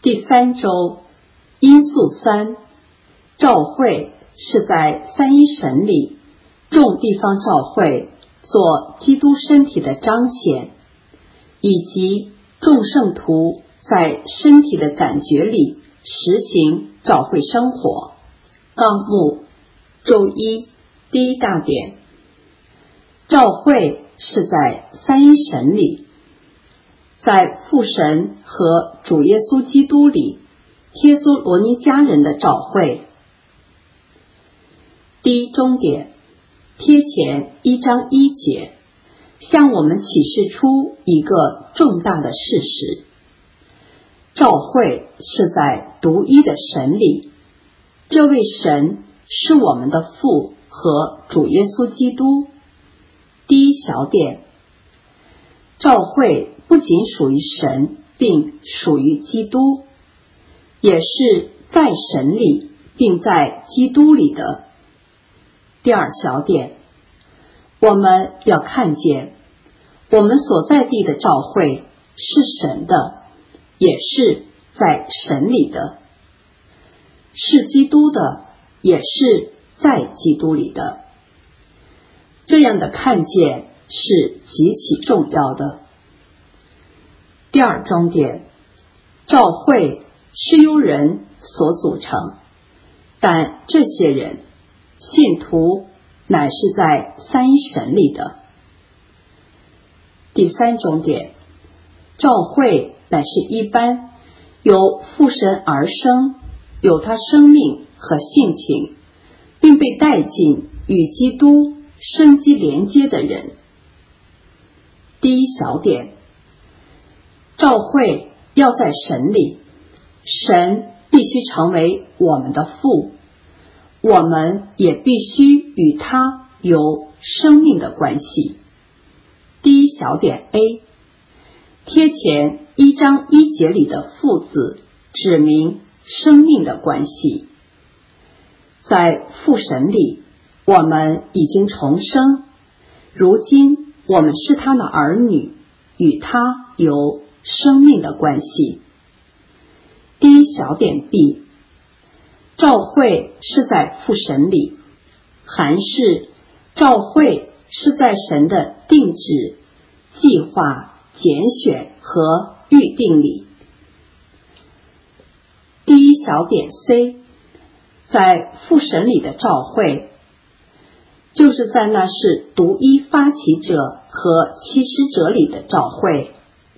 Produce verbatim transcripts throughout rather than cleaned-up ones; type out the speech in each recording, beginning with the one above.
第三周因素三，召会是在三一神里众地方召会做基督身体的彰显，以及众圣徒在身体的感觉里实行召会生活。纲目周一第一大点，召会是在三一神里，在父神和主耶稣基督里帖撒罗尼迦人的召会。第一中点，贴前一章一节向我们启示出一个重大的事实，召会是在独一的神里，这位神是我们的父和主耶稣基督。第一小点，召会不仅属于神，并属于基督，也是在神里并在基督里的。第二小点，我们要看见我们所在地的召会是神的，也是在神里的，是基督的，也是在基督里的。这样的看见是极其重要的。第二重点，召会是由人所组成，但这些人信徒乃是在三一神里的。第三重点，召会乃是一般由父神而生，有他生命和性情，并被带进与基督生机连接的人。第一小点，召会要在神里，神必须成为我们的父，我们也必须与他有生命的关系。第一小点 A， 贴前一章一节里的父字指明生命的关系。在父神里，我们已经重生，如今我们是他的儿女，与他有生命的关系。第一小点 B， 召会是在父神里，含是召会是在神的定旨、计划、拣选和预定里。第一小点 C， 在父神里的召会，就是在那是独一发起者和起始者里的召会。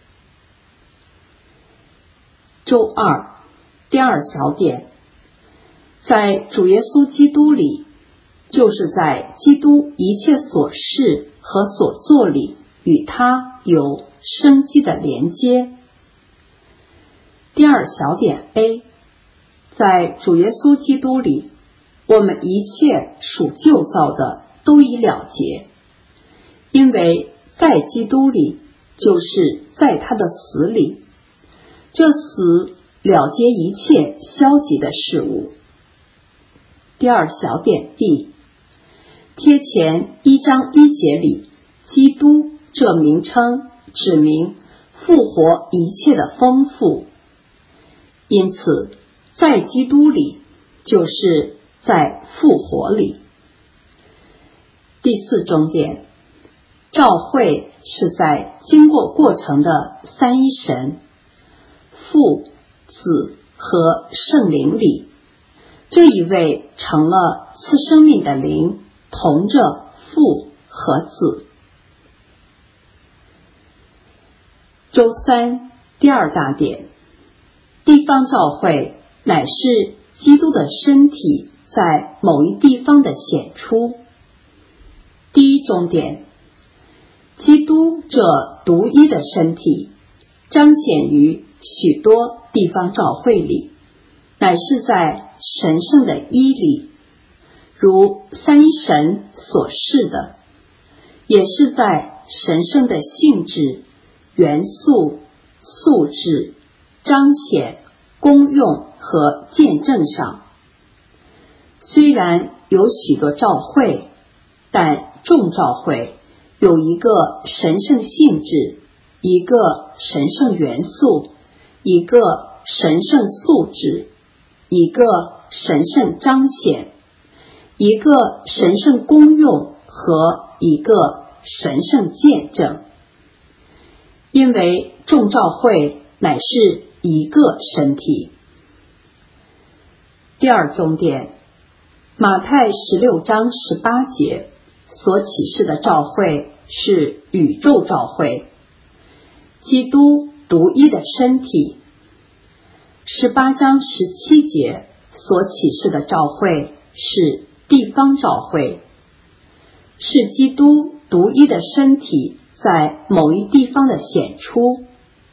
周二第二小点，在主耶稣基督里，就是在基督一切所事和所做里与他有生机的连接。第二小点 A， 在主耶稣基督里，我们一切属旧造的都已了结，因为在基督里就是在他的死里，这死了结一切消极的事物。第二小点 B， 贴前一章一节里基督这名称指明复活一切的丰富，因此在基督里就是在复活里。第四重点，召会是在经过过程的三一神父、子和圣灵里，这一位成了赐生命的灵，同着父和子。周三第二大点，地方召会乃是基督的身体在某一地方的显出。第一重点，基督这独一的身体彰显于许多地方召会里，乃是在神圣的一里，如三一神所示的，也是在神圣的性质、元素、素质、彰显、功用和见证上。虽然有许多召会，但众召会有一个神圣性质，一个神圣元素，一个神圣素质，一个神圣彰显，一个神圣功用和一个神圣见证。因为众召会乃是一个身体。第二重点，马太十六章十八节所启示的召会是宇宙召会，基督独一的身体。十八章十七节所启示的召会是地方召会，是基督独一的身体在某一地方的显出。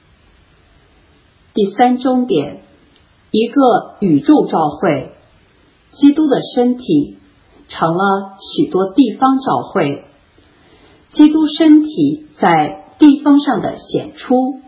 第三重点，一个宇宙召会，基督的身体成了许多地方召会，基督身体在地方上的显出。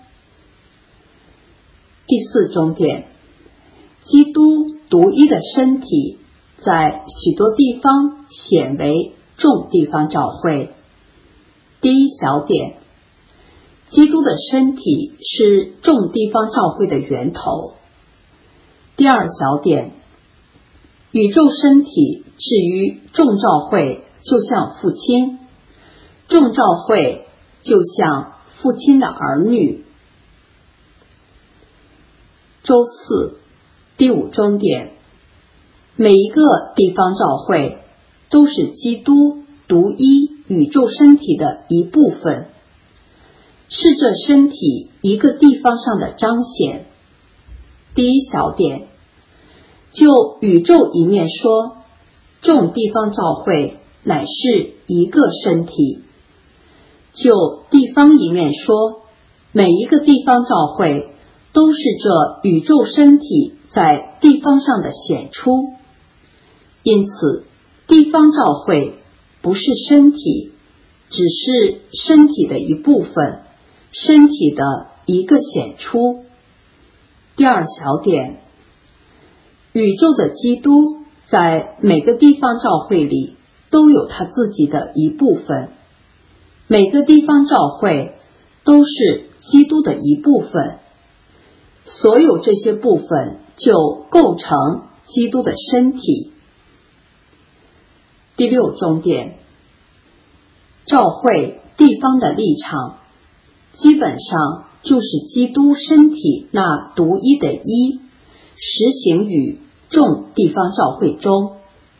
第四重点，基督独一的身体在许多地方显为众地方召会。第一小点，基督的身体是众地方召会的源头。第二小点，宇宙身体至于众召会就像父亲，众召会就像父亲的儿女。周四，第五重点，每一个地方召会都是基督独一宇宙身体的一部分，是这身体一个地方上的彰显。第一小点，就宇宙一面说，众地方召会乃是一个身体；就地方一面说，每一个地方召会都是这宇宙身体在地方上的显出。因此，地方召会不是身体，只是身体的一部分，身体的一个显出。第二小点，宇宙的基督在每个地方召会里都有他自己的一部分，每个地方召会都是基督的一部分，所有这些部分就构成基督的身体。第六重点，召会地方的立场基本上就是基督身体那独一的一实行于众地方召会中。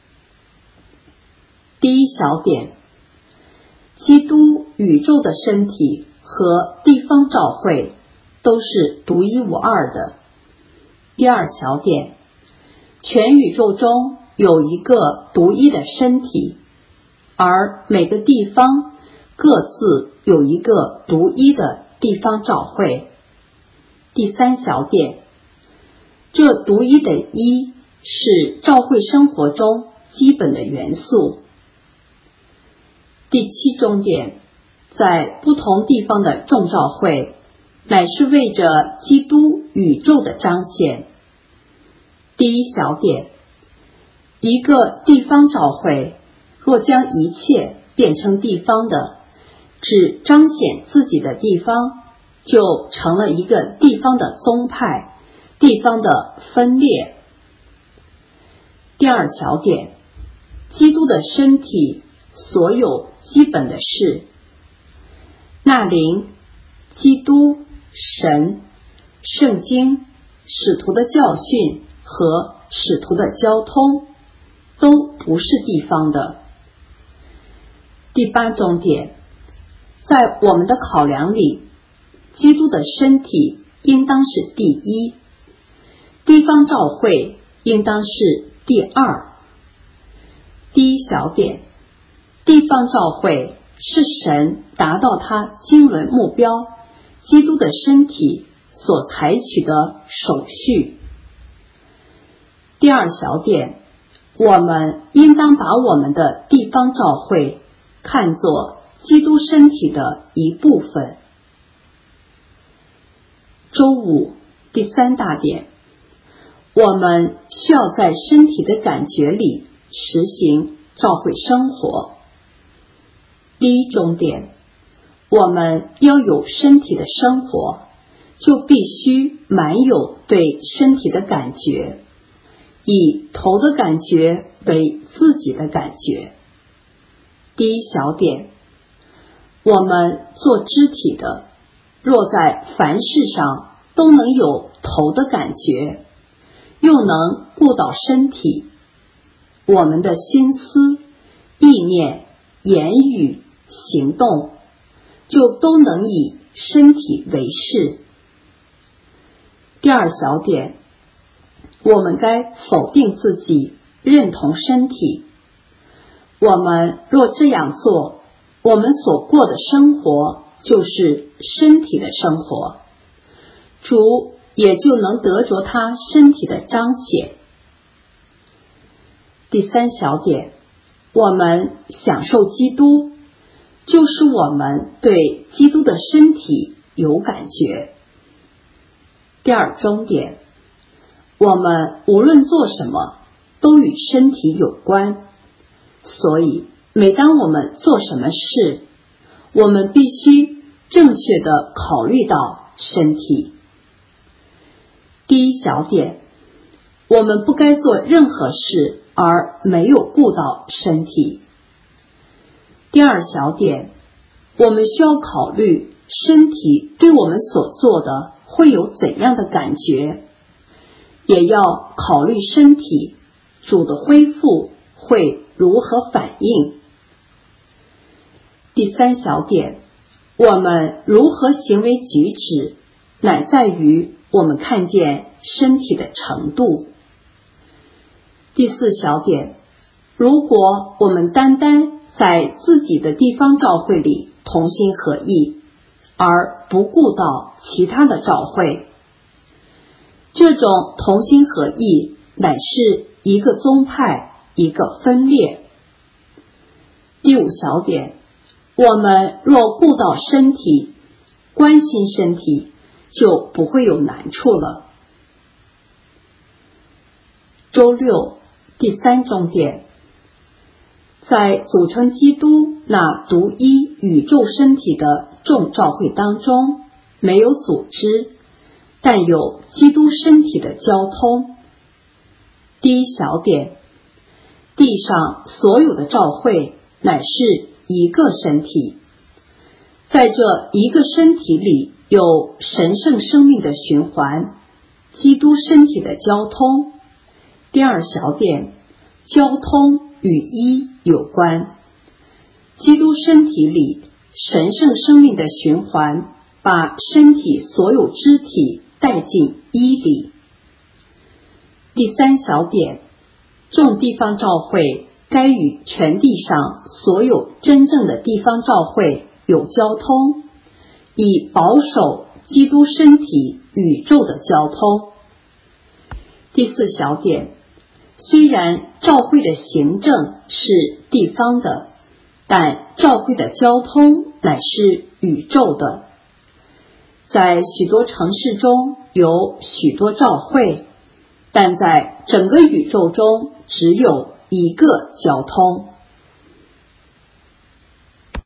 第一小点，基督宇宙的身体和地方召会都是独一无二的。第二小点，全宇宙中有一个独一的身体，而每个地方各自有一个独一的地方召会。第三小点，这独一的一是召会生活中基本的元素。第七重点，在不同地方的众召会乃是为着基督宇宙的彰显。第一小点，一个地方召会若将一切变成地方的，只彰显自己的地方，就成了一个地方的宗派，地方的分裂。第二小点，基督的身体所有基本的事，那灵、基督、神、圣经、使徒的教训和使徒的交通都不是地方的。第八重点，在我们的考量里，基督的身体应当是第一，地方召会应当是第二。第一小点，地方召会是神达到他经纶目标基督的身体所采取的手续。第二小点，我们应当把我们的地方召会看作基督身体的一部分。周五，第三大点，我们需要在身体的感觉里实行召会生活。第一重点，我们要有身体的生活， 就必须满有对身体的感觉，以头的感觉为自己的感觉。第一小点，我们做肢体的，若在凡事上都能有头的感觉，又能顾到身体，我们的心思、意念、言语、行动，就都能以身体为事。第二小点，我们该否定自己，认同身体。我们若这样做，我们所过的生活就是身体的生活，主也就能得着他身体的彰显。第三小点，我们享受基督，就是我们对基督的身体有感觉。第二中点，我们无论做什么都与身体有关，所以每当我们做什么事，我们必须正确地考虑到身体。第一小点，我们不该做任何事而没有顾到身体。第二小点，我们需要考虑身体对我们所做的会有怎样的感觉，也要考虑身体主的恢复会如何反应。第三小点，我们如何行为举止，乃在于我们看见身体的程度。第四小点，如果我们单单在自己的地方教会里同心合意，而不顾到其他的教会，这种同心合意乃是一个宗派，一个分裂。第五小点，我们若顾到身体，关心身体，就不会有难处了。周六第三重点，在组成基督那独一宇宙身体的众教会当中，没有组织，但有基督身体的交通。第一小点，地上所有的教会乃是一个身体，在这一个身体里有神圣生命的循环，基督身体的交通。第二小点，交通与一有关，基督身体里神圣生命的循环把身体所有肢体带进一里。第三小点，众地方教会该与全地上所有真正的地方教会有交通，以保守基督身体宇宙的交通。第四小点，虽然教会的行政是地方的，但教会的交通乃是宇宙的。在许多城市中有许多教会，但在整个宇宙中只有一个交通。